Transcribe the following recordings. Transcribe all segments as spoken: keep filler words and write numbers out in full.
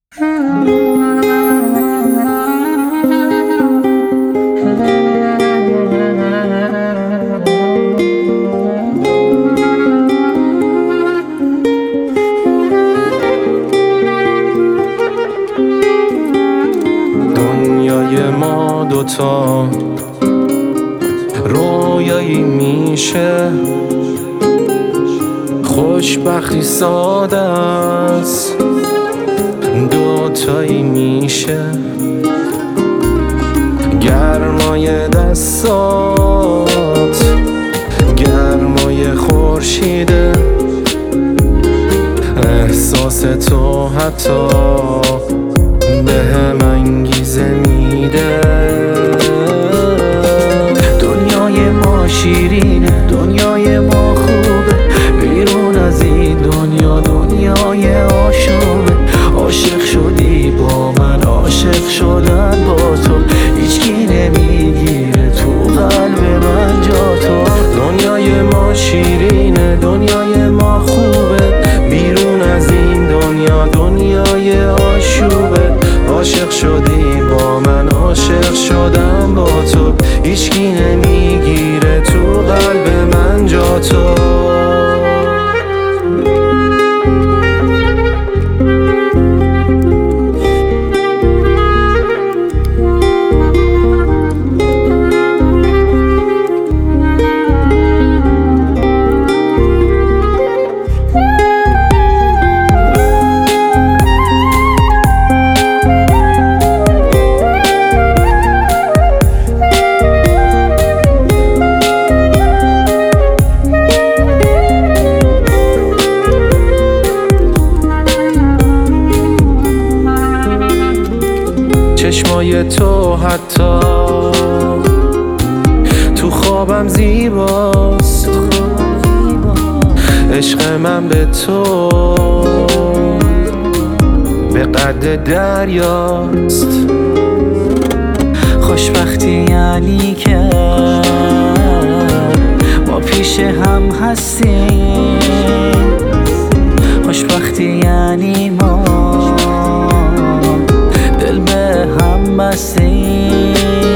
دنیای ما دوتا رویایی میشه، خوشبختی ساده است دوتایی میشه. گرمای دستات گرمای خورشیده، احساس تو حتی به هم انگیزه میده. دنیای ما شیرینه، دنیای ما خوبه، بیرون از این دنیا دنیای آشوبه. عاشق شدی با من، عاشق شدن با تو، هیچکی نمیگیره تو قلب من جا تو. دنیای ما شیرینه، دنیای ما خوبه، بیرون از این دنیا دنیای آشوبه. عاشق شدی با من، عاشق شدم با تو، هیچکی نمیگیره تو قلب من جا تو. چشمای تو حتی تو خوابم زیباست، عشق من به تو به قد دریاست. خوشبختی یعنی که ما پیش هم هستیم، خوشبختی یعنی ما دل به هم بستیم.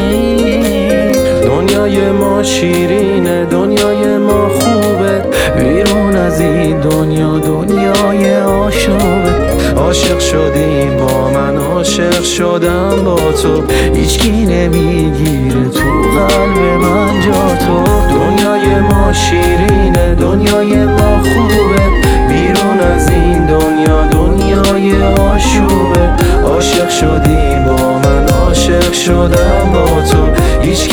دنیای ما شیرینه، دنیای ما خوبه، بیرون از این دنیا دنیای آشوبه. عاشق شدی با من، عاشق شدم با تو، هیچکی نمیگیره تو قلب من جا تو. دنیای ما شیرینه، دنیای ما خوبه، بیرون از این دنیا دنیای آشوبه. عاشق شدی با من، عاشق شدم با تو، هیچ